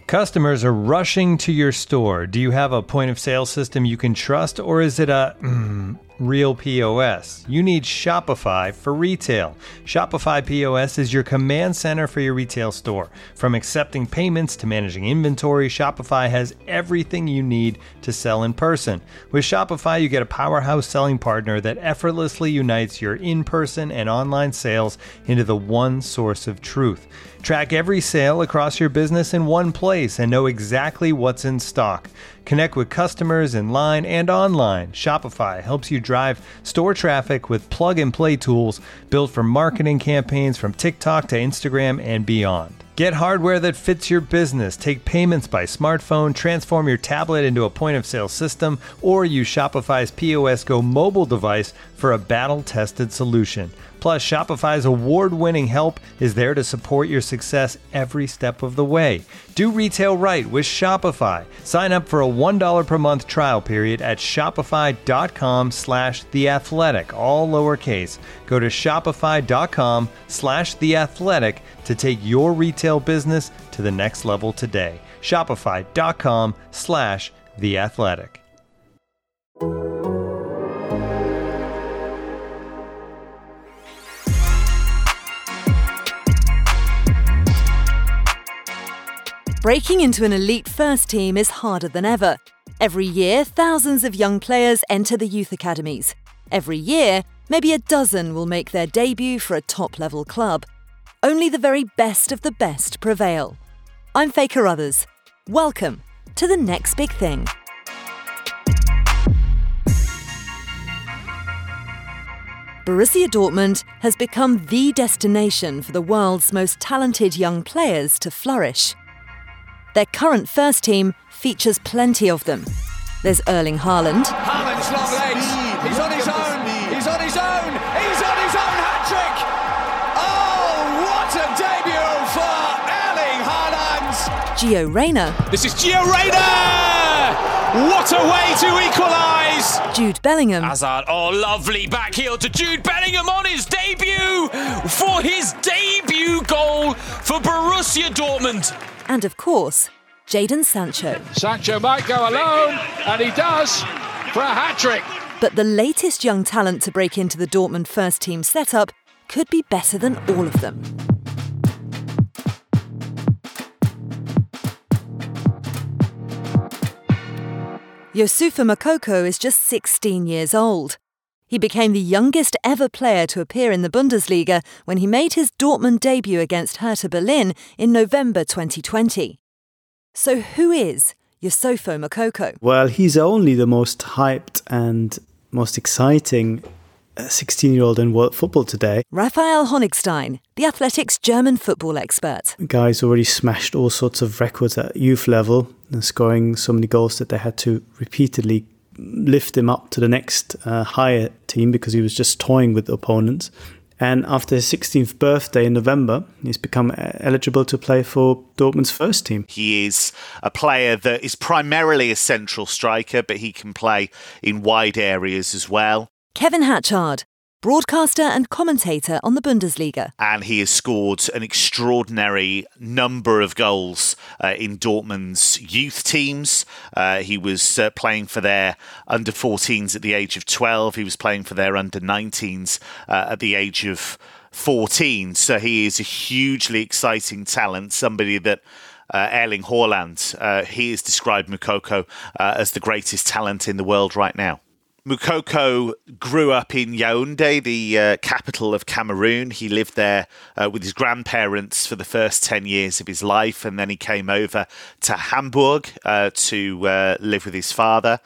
Customers are rushing to your store. Do you have a point of sale system you can trust, or is it a real POS? You need Shopify for retail. Shopify POS is your command center for your retail store. From accepting payments to managing inventory, Shopify has everything you need to sell in person. With Shopify, you get a powerhouse selling partner that effortlessly unites your in-person and online sales into the one source of truth. Track every sale across your business in one place and know exactly what's in stock. Connect with customers in line and online. Shopify helps you drive store traffic with plug-and-play tools built for marketing campaigns from TikTok to Instagram and beyond. Get hardware that fits your business. Take payments by smartphone, transform your tablet into a point-of-sale system, or use Shopify's POS Go mobile device for a battle-tested solution. Plus, Shopify's award-winning help is there to support your success every step of the way. Do retail right with Shopify. Sign up for a $1 per month trial period at shopify.com/theathletic, all lowercase. Go to shopify.com/theathletic to take your retail business to the next level today. Shopify.com/theathletic. Breaking into an elite first team is harder than ever. Every year, thousands of young players enter the youth academies. Every year, maybe a dozen will make their debut for a top-level club. Only the very best of the best prevail. I'm Faye Carruthers. Welcome to The Next Big Thing. Borussia Dortmund has become the destination for the world's most talented young players to flourish. Their current first team features plenty of them. There's Erling Haaland. Haaland's long legs. He's on his own. He's on his own. He's on his own hat-trick. Oh, what a debut for Erling Haaland. Gio Reyna. This is Gio Reyna. What a way to equalise. Jude Bellingham. Hazard. Oh, lovely back heel to Jude Bellingham on his debut for his debut goal for Borussia Dortmund. And of course, Jadon Sancho. Sancho might go alone, and he does, for a hat-trick. But the latest young talent to break into the Dortmund first team setup could be better than all of them. Youssoufa Moukoko is just 16 years old. He became the youngest ever player to appear in the Bundesliga when he made his Dortmund debut against Hertha Berlin in November 2020. So who is Youssoufa Moukoko? Well, he's only the most hyped and most exciting 16-year-old in world football today. Raphael Honigstein, The Athletic's German football expert. The guy's already smashed all sorts of records at youth level and scoring so many goals that they had to repeatedly lift him up to the next higher team because he was just toying with the opponents. And after his 16th birthday in November, he's become eligible to play for Dortmund's first team. He is a player that is primarily a central striker, but he can play in wide areas as well. Kevin Hatchard, broadcaster and commentator on the Bundesliga. And he has scored an extraordinary number of goals in Dortmund's youth teams. He was playing for their under-14s at the age of 12. He was playing for their under-19s at the age of 14. So he is a hugely exciting talent, somebody that Erling Haaland, he has described Moukoko as the greatest talent in the world right now. Moukoko grew up in Yaoundé, the capital of Cameroon. He lived there with his grandparents for the first 10 years of his life, and then he came over to Hamburg to live with his father.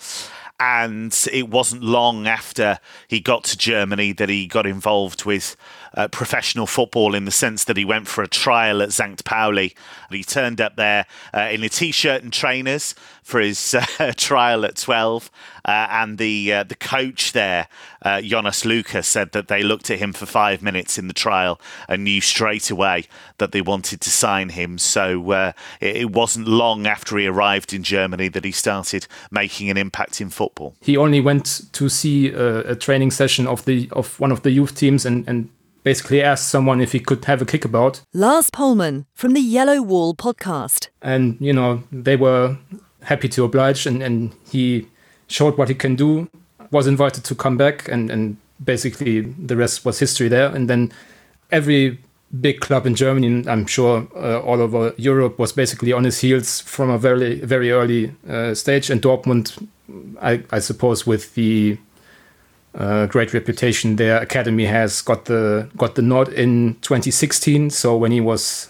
And it wasn't long after he got to Germany that he got involved with professional football, in the sense that he went for a trial at St. Pauli. He turned up there in a T-shirt and trainers for his trial at 12. And the coach there, Jonas Luca, said that they looked at him for 5 minutes in the trial and knew straight away that they wanted to sign him. So it wasn't long after he arrived in Germany that he started making an impact in football. He only went to see a training session of one of the youth teams and basically asked someone if he could have a kickabout. Lars Pollmann from the Yellow Wall podcast. And, they were happy to oblige, and he showed what he can do, was invited to come back, and basically the rest was history there. And then every big club in Germany, and I'm sure all over Europe, was basically on his heels from a very, very early stage. And Dortmund, I suppose, with the great reputation their academy has, got the nod in 2016. So when he was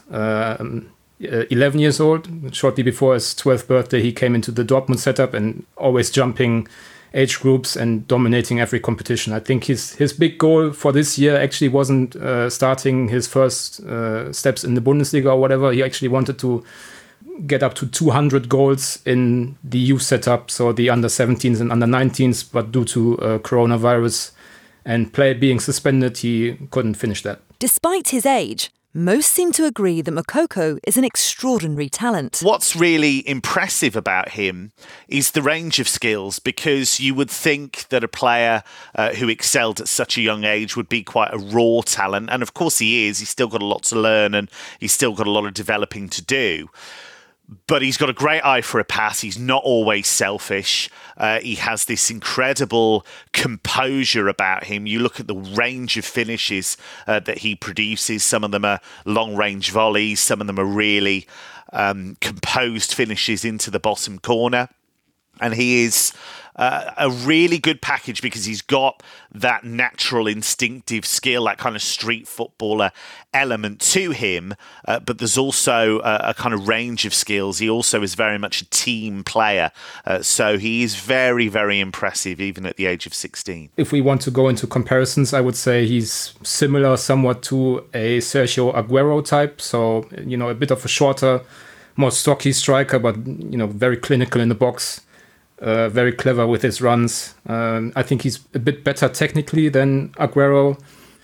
11 years old, shortly before his 12th birthday, he came into the Dortmund setup and always jumping age groups and dominating every competition. I think his big goal for this year actually wasn't starting his first steps in the Bundesliga or whatever. He actually wanted to get up to 200 goals in the youth setup, so the under 17s and under 19s, but due to coronavirus and play being suspended, he couldn't finish that. Despite his age, most seem to agree that Moukoko is an extraordinary talent. What's really impressive about him is the range of skills, because you would think that a player who excelled at such a young age would be quite a raw talent. And of course he is. He's still got a lot to learn and he's still got a lot of developing to do. But he's got a great eye for a pass. He's not always selfish. He has this incredible composure about him. You look at the range of finishes that he produces. Some of them are long-range volleys. Some of them are really composed finishes into the bottom corner. And he is a really good package because he's got that natural instinctive skill, that kind of street footballer element to him. But there's also a kind of range of skills. He also is very much a team player. So he is very, very impressive, even at the age of 16. If we want to go into comparisons, I would say he's similar somewhat to a Sergio Aguero type. So, a bit of a shorter, more stocky striker, but, very clinical in the box. Very clever with his runs. I think he's a bit better technically than Aguero,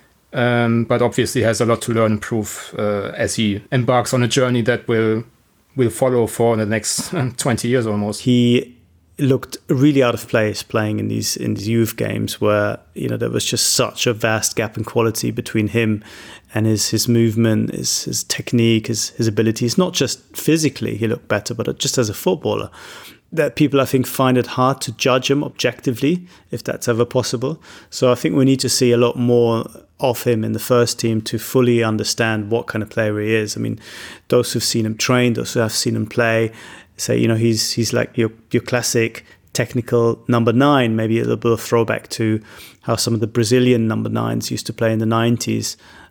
but obviously has a lot to learn and prove as he embarks on a journey that will follow for the next 20 years almost. He looked really out of place playing in these youth games where there was just such a vast gap in quality between him and his movement, his technique, his abilities. Not just physically he looked better, but just as a footballer. That people, I think, find it hard to judge him objectively, if that's ever possible. So I think we need to see a lot more of him in the first team to fully understand what kind of player he is. I mean, those who've seen him train, those who have seen him play, say, he's like your classic technical number 9, maybe a little bit of throwback to how some of the Brazilian number 9s used to play in the 90s.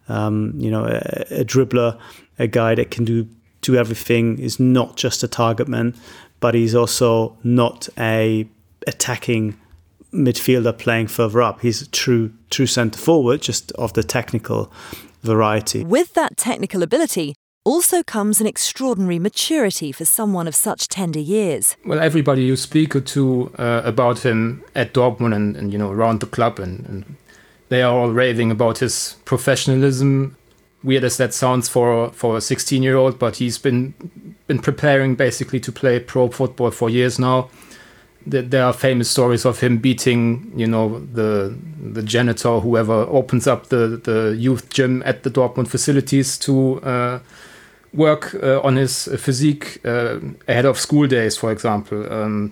A dribbler, a guy that can do everything, is not just a target man, but he's also not a attacking midfielder playing further up. He's a true centre forward, just of the technical variety. With that technical ability also comes an extraordinary maturity for someone of such tender years. Well, everybody you speak to about him at Dortmund and around the club, and they are all raving about his professionalism. Weird as that sounds for a 16-year-old, but he's been preparing basically to play pro football for years now. There are famous stories of him beating, the janitor, whoever opens up the youth gym at the Dortmund facilities to work on his physique ahead of school days, for example.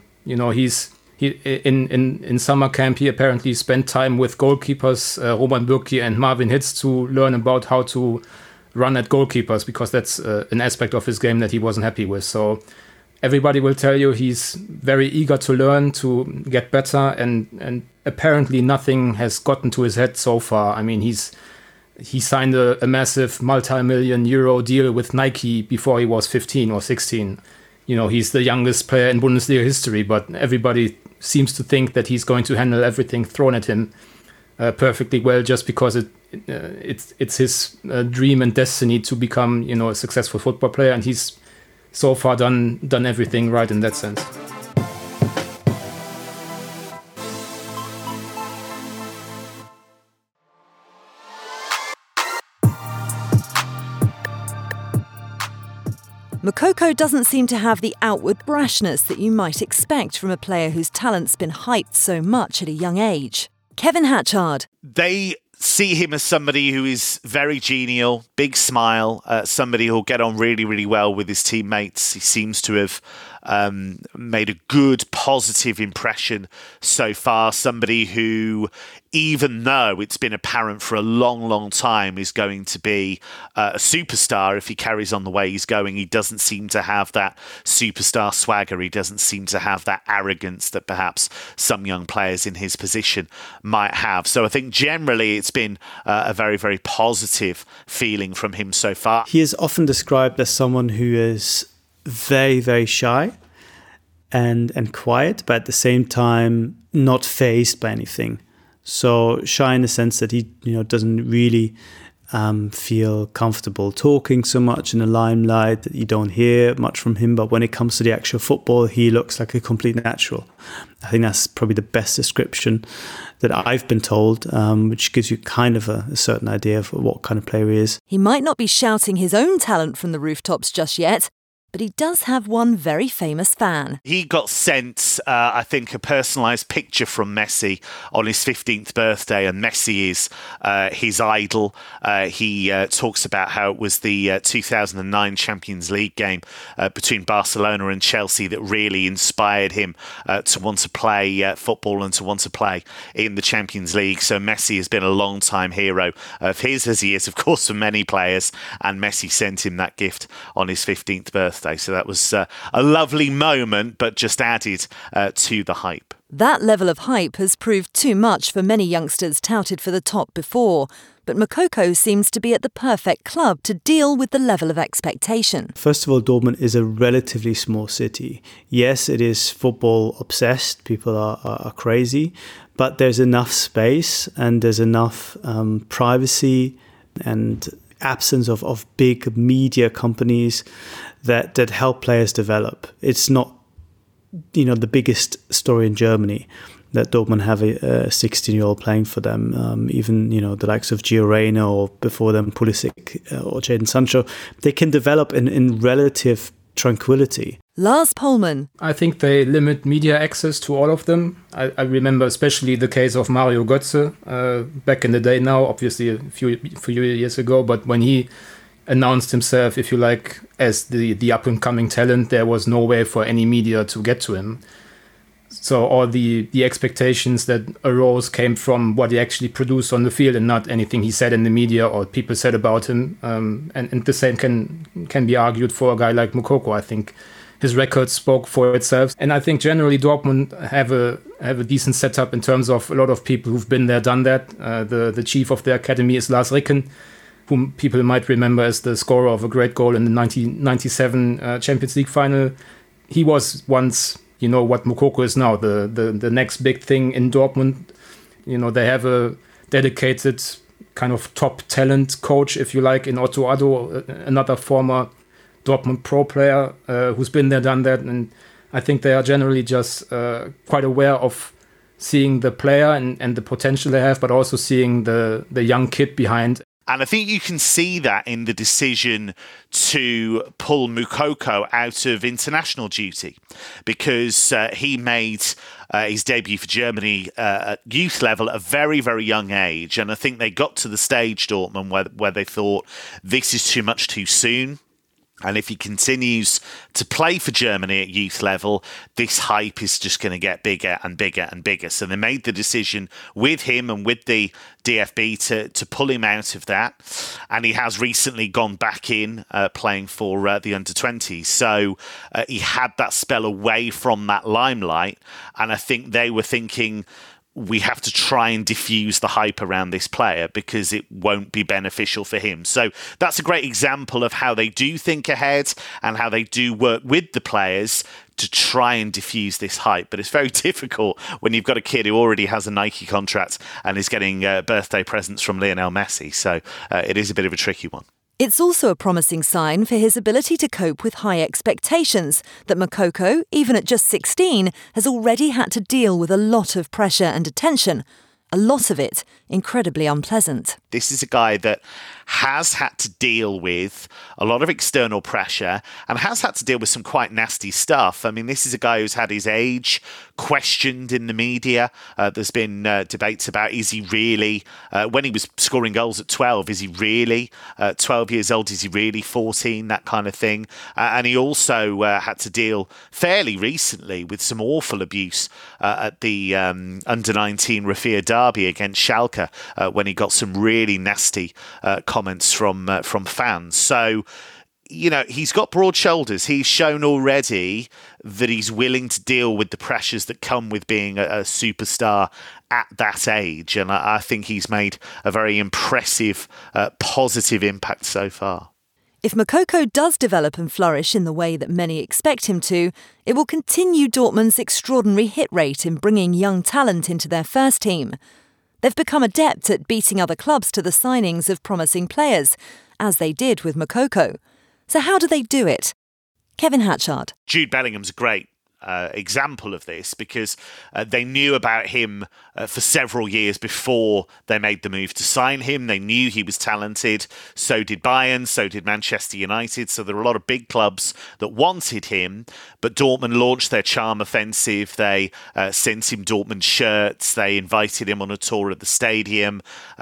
In summer camp, he apparently spent time with goalkeepers Roman Bürki and Marvin Hitz to learn about how to run at goalkeepers, because that's an aspect of his game that he wasn't happy with. So everybody will tell you he's very eager to learn, to get better, and apparently nothing has gotten to his head so far. I mean, he signed a massive multi-million euro deal with Nike before he was 15 or 16. He's the youngest player in Bundesliga history, but everybody seems to think that he's going to handle everything thrown at him perfectly well, just because it's his dream and destiny to become a successful football player, and he's so far done everything right in that sense. Moukoko doesn't seem to have the outward brashness that you might expect from a player whose talent's been hyped so much at a young age. Kevin Hatchard. They see him as somebody who is very genial, big smile, somebody who'll get on really, really well with his teammates. He seems to have made a good, positive impression so far. Somebody who, even though it's been apparent for a long, long time, is going to be a superstar if he carries on the way he's going. He doesn't seem to have that superstar swagger. He doesn't seem to have that arrogance that perhaps some young players in his position might have. So I think generally it's been a very, very positive feeling from him so far. He is often described as someone who is very, very shy and quiet, but at the same time not fazed by anything. So shy in the sense that he doesn't really feel comfortable talking so much in the limelight, that you don't hear much from him. But when it comes to the actual football, he looks like a complete natural. I think that's probably the best description that I've been told, which gives you kind of a certain idea of what kind of player he is. He might not be shouting his own talent from the rooftops just yet, but he does have one very famous fan. He got sent, I think, a personalised picture from Messi on his 15th birthday, and Messi is his idol. He talks about how it was the 2009 Champions League game between Barcelona and Chelsea that really inspired him to want to play football and to want to play in the Champions League. So Messi has been a long-time hero of his, as he is, of course, for many players, and Messi sent him that gift on his 15th birthday. So that was a lovely moment, but just added to the hype. That level of hype has proved too much for many youngsters touted for the top before, but Moukoko seems to be at the perfect club to deal with the level of expectation. First of all, Dortmund is a relatively small city. Yes, it is football obsessed. People are crazy, but there's enough space and there's enough privacy and absence of big media companies that help players develop. It's not, the biggest story in Germany that Dortmund have a 16-year-old playing for them. Even, the likes of Gio Reyna or before them Pulisic or Jadon Sancho, they can develop in relative tranquility. Lars Pollmann. I think they limit media access to all of them. I remember especially the case of Mario Götze back in the day now, obviously a few years ago, but when he announced himself, if you like, as the up-and-coming talent, there was no way for any media to get to him. So all the expectations that arose came from what he actually produced on the field and not anything he said in the media or people said about him. And the same can be argued for a guy like Moukoko. I think his record spoke for itself. And I think generally Dortmund have a decent setup in terms of a lot of people who've been there, done that. The chief of the academy is Lars Ricken, whom people might remember as the scorer of a great goal in the 1997 Champions League final. He was once, what Moukoko is now, the next big thing in Dortmund. They have a dedicated kind of top talent coach, if you like, in Otto Addo, another former Dortmund pro player who's been there, done that. And I think they are generally just quite aware of seeing the player and the potential they have, but also seeing the young kid behind. And I think you can see that in the decision to pull Moukoko out of international duty, because he made his debut for Germany at youth level at a very, very young age. And I think they got to the stage, Dortmund, where they thought this is too much too soon. And if he continues to play for Germany at youth level, this hype is just going to get bigger and bigger and bigger. So they made the decision with him and with the DFB to pull him out of that. And he has recently gone back in playing for the under-20s. So he had that spell away from that limelight. And I think they were thinking, we have to try and diffuse the hype around this player because it won't be beneficial for him. So that's a great example of how they do think ahead and how they do work with the players to try and diffuse this hype. But it's very difficult when you've got a kid who already has a Nike contract and is getting birthday presents from Lionel Messi. So it is a bit of a tricky one. It's also a promising sign for his ability to cope with high expectations that Moukoko, even at just 16, has already had to deal with a lot of pressure and attention, a lot of it incredibly unpleasant. This is a guy that has had to deal with a lot of external pressure and has had to deal with some quite nasty stuff. I mean, this is a guy who's had his age questioned in the media. There's been debates about, is he really, when he was scoring goals at 12, is he really 12 years old? Is he really 14? That kind of thing. And he also had to deal fairly recently with some awful abuse at the under-19 Rafia derby against Schalke when he got some really nasty comments from fans. So, you know, he's got broad shoulders. He's shown already that he's willing to deal with the pressures that come with being a superstar at that age. And I think he's made a very impressive, positive impact so far. If Moukoko does develop and flourish in the way that many expect him to, it will continue Dortmund's extraordinary hit rate in bringing young talent into their first team. They've become adept at beating other clubs to the signings of promising players, as they did with Moukoko. So how do they do it? Kevin Hatchard. Jude Bellingham's a great example of this because they knew about him for several years before they made the move to sign him. They knew he was talented. So did Bayern, so did Manchester United. So there were a lot of big clubs that wanted him, but Dortmund launched their charm offensive. They sent him Dortmund shirts. They invited him on a tour of the stadium.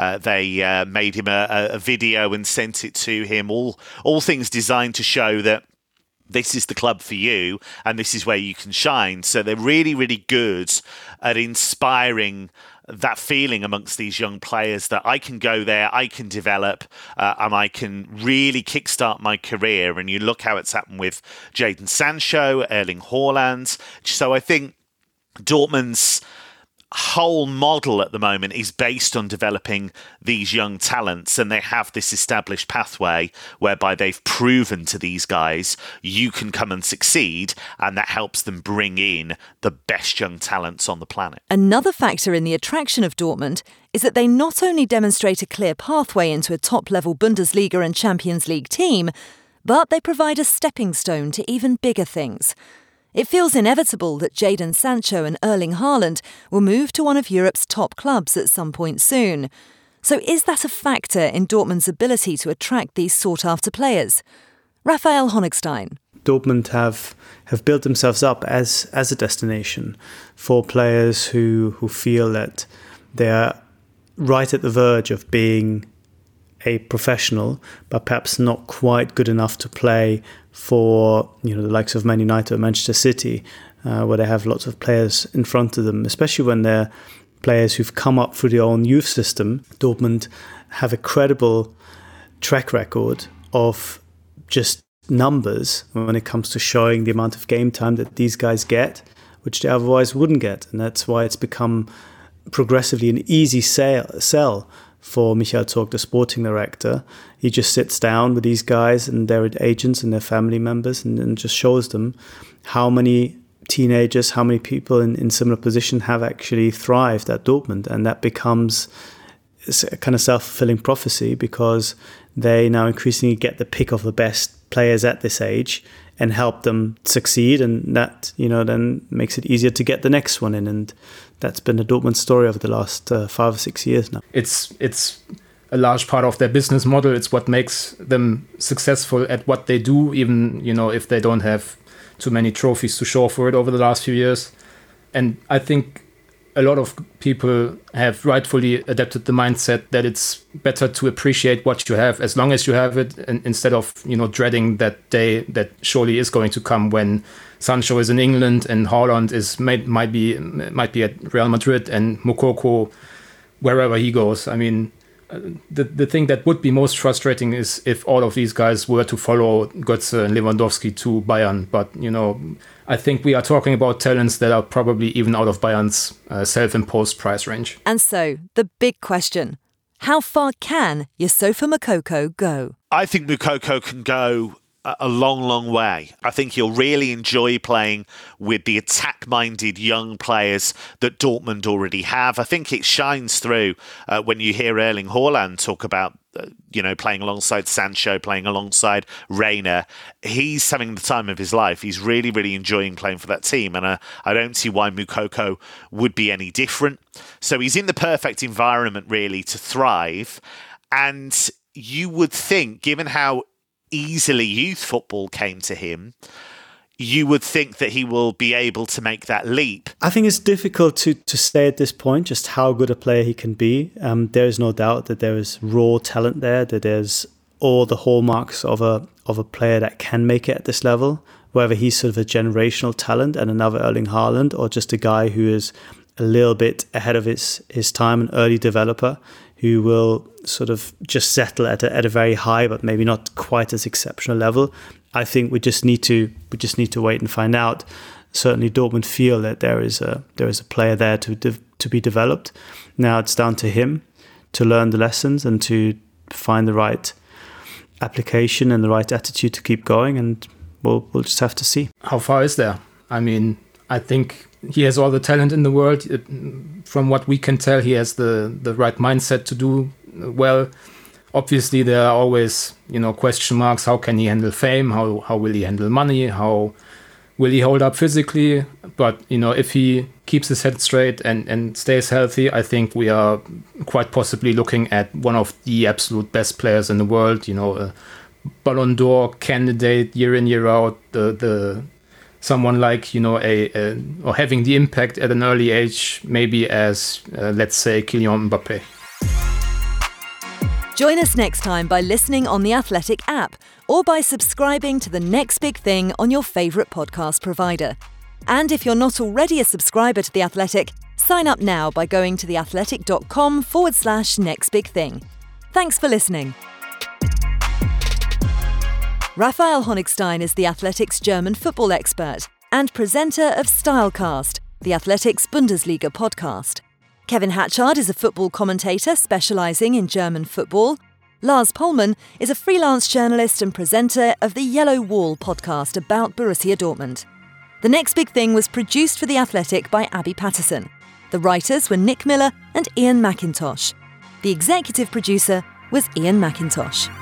They made him a video and sent it to him. All things designed to show that this is the club for you and this is where you can shine. So they're really, really good at inspiring that feeling amongst these young players that I can go there, I can develop, and I can really kickstart my career. And you look how it's happened with Jadon Sancho, Erling Haaland. So I think Dortmund's whole model at the moment is based on developing these young talents, and they have this established pathway whereby they've proven to these guys you can come and succeed, and that helps them bring in the best young talents on the planet. Another factor in the attraction of Dortmund is that they not only demonstrate a clear pathway into a top-level Bundesliga and Champions League team, but they provide a stepping stone to even bigger things. It feels inevitable that Jadon Sancho and Erling Haaland will move to one of Europe's top clubs at some point soon. So is that a factor in Dortmund's ability to attract these sought-after players? Raphael Honigstein. Dortmund have built themselves up as a destination for players who feel that they are right at the verge of being a professional, but perhaps not quite good enough to play for the likes of Man United or Manchester City, where they have lots of players in front of them, especially when they're players who've come up through their own youth system. Dortmund have a credible track record of just numbers when it comes to showing the amount of game time that these guys get, which they otherwise wouldn't get. And that's why it's become progressively an easy sell for Michael Zorc, the sporting director. He just sits down with these guys and their agents and their family members and just shows them how many teenagers, how many people in similar positions have actually thrived at Dortmund. And that becomes a kind of self-fulfilling prophecy because they now increasingly get the pick of the best players at this age and help them succeed. And that, then makes it easier to get the next one in. And that's been the Dortmund story over the last 5 or 6 years now. It's a large part of their business model. It's what makes them successful at what they do, even, if they don't have too many trophies to show for it over the last few years. And I think a lot of people have rightfully adapted the mindset that it's better to appreciate what you have as long as you have it, and instead of dreading that day that surely is going to come when Sancho is in England and Haaland might be at Real Madrid and Moukoko wherever he goes. I mean, the thing that would be most frustrating is if all of these guys were to follow Götze and Lewandowski to Bayern. But, I think we are talking about talents that are probably even out of Bayern's self-imposed price range. And so, the big question, how far can Youssoufa Moukoko go? I think Moukoko can go a long, long way. I think he'll really enjoy playing with the attack-minded young players that Dortmund already have. I think it shines through when you hear Erling Haaland talk about playing alongside Sancho, playing alongside Reina. He's having the time of his life. He's really, really enjoying playing for that team. And I don't see why Moukoko would be any different. So he's in the perfect environment, really, to thrive. And you would think, given how easily youth football came to him, you would think that he will be able to make that leap. I think it's difficult to say at this point just how good a player he can be. There is no doubt that there is raw talent there, that there's all the hallmarks of a player that can make it at this level, whether he's sort of a generational talent and another Erling Haaland, or just a guy who is a little bit ahead of his time, an early developer who will sort of just settle at a very high but maybe not quite as exceptional level. I think we just need to wait and find out. Certainly Dortmund feel that there is a player there to be developed. Now it's down to him to learn the lessons and to find the right application and the right attitude to keep going, and we'll just have to see. How far is there? I mean, I think he has all the talent in the world. From what we can tell, he has the right mindset to do well. Obviously, there are always, question marks. How can he handle fame? How will he handle money? How will he hold up physically? But, if he keeps his head straight and stays healthy, I think we are quite possibly looking at one of the absolute best players in the world. A Ballon d'Or candidate year in, year out. The someone like, or having the impact at an early age, maybe as, let's say, Kylian Mbappé. Join us next time by listening on the Athletic app or by subscribing to The Next Big Thing on your favourite podcast provider. And if you're not already a subscriber to The Athletic, sign up now by going to theathletic.com/nextbigthing. Thanks for listening. Raphael Honigstein is The Athletic's German football expert and presenter of Stylecast, The Athletic's Bundesliga podcast. Kevin Hatchard is a football commentator specialising in German football. Lars Pollmann is a freelance journalist and presenter of the Yellow Wall podcast about Borussia Dortmund. The Next Big Thing was produced for The Athletic by Abby Patterson. The writers were Nick Miller and Ian McIntosh. The executive producer was Ian McIntosh.